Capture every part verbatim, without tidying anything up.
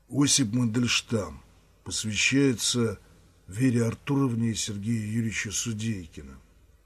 Осип Мандельштам посвящается Вере Артуровне и Сергею Юрьевичу Судейкиным.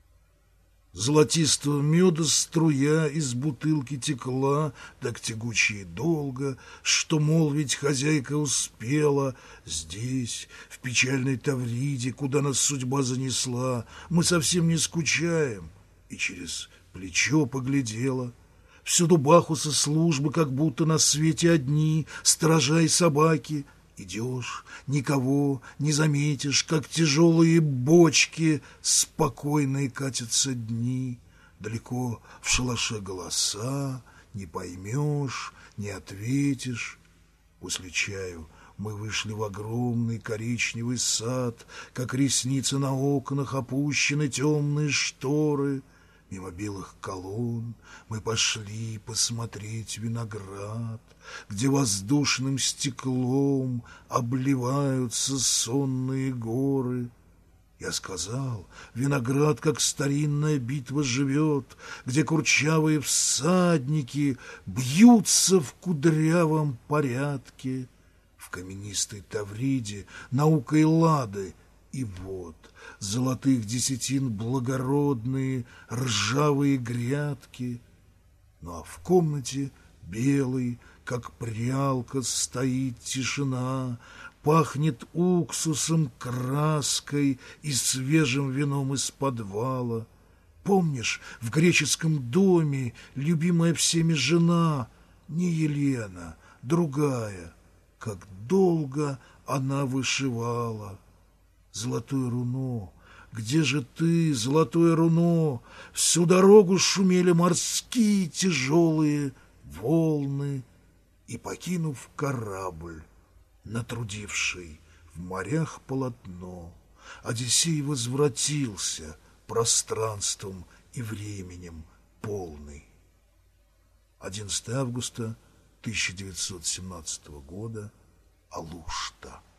Золотистого меда струя из бутылки текла, так тягуче и долго, что, молвить, хозяйка успела. Здесь, в печальной Тавриде, куда нас судьба занесла, мы совсем не скучаем. И через плечо поглядела. Всюду бахусы службы, как будто на свете одни, сторожа и собаки. Идешь, никого не заметишь, как тяжелые бочки спокойные катятся дни. Далеко в шалаше голоса, не поймешь, не ответишь. После чаю мы вышли в огромный коричневый сад, как ресницы на окнах опущены темные шторы. Мимо белых колонн мы пошли посмотреть виноград, где воздушным стеклом обливаются сонные горы. Я сказал, виноград, как старинная битва, живет, где курчавые всадники бьются в кудрявом порядке. В каменистой Тавриде наукой лады, и вот золотых десятин благородные ржавые грядки. Ну а в комнате белой, как прялка, стоит тишина, пахнет уксусом, краской и свежим вином из подвала. Помнишь, в греческом доме любимая всеми жена, не Елена, другая, как долго она вышивала. Золотое руно, где же ты, золотое руно? Всю дорогу шумели морские тяжелые волны, и, покинув корабль, натрудивший в морях полотно, Одиссей возвратился пространством и временем полный. одиннадцатого августа тысяча девятьсот семнадцатого года, Алушта.